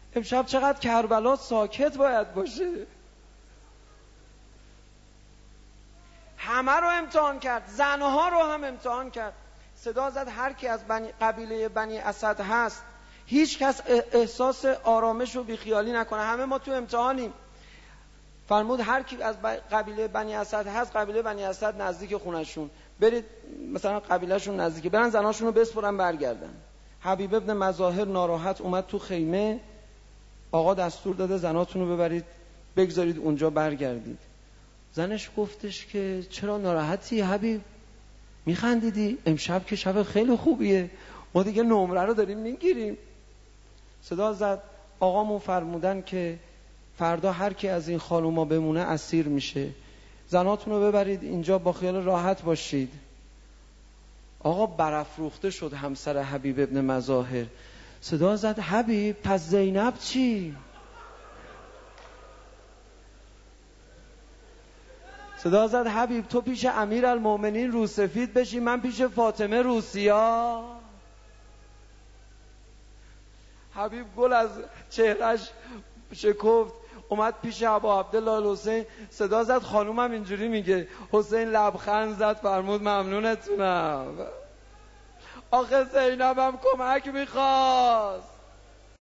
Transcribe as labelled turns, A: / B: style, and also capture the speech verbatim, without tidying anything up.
A: امشب چقدر کربلا ساکت باید باشه. همه رو امتحان کرد، زنها رو هم امتحان کرد. صدا زد هر کی از بنی قبیله بنی اسد هست هیچ کس احساس آرامش و بیخیالی نکنه، همه ما تو امتحانیم. فرمود هر کی از قبیله بنی اسد هست، قبیله بنی اسد نزدیک خونشون، برید مثلا قبیلهشون نزدیکه، برن زناشون رو بسپرن برگردن. حبیب ابن مظاهر ناراحت اومد تو خیمه، آقا دستور داده زناتون رو ببرید بگذارید اونجا برگردید. زنش گفتش که چرا ناراحتی حبیب؟ میخندیدی؟ امشب که شب خیلی خوبیه، ما دیگه نمره رو داریم میگیریم. صدا زد آقامون فرمودن که فردا هر کی از این خانوما بمونه اسیر میشه، زناتون رو ببرید اینجا با خیال راحت باشید. آقا برافروخته شد همسر حبیب ابن مظاهر. صدا زد حبیب پس زینب چی؟ صدا زد حبیب تو پیش امیر المومنین روسفید بشی، من پیش فاطمه روسیا. حبیب گل از چهرش شکفت، اومد پیش ابا عبدالله الحسین. صدا زد خانومم اینجوری میگه. حسین لبخند زد فرمود ممنونتونم. آخه زینبم کمک میخواست.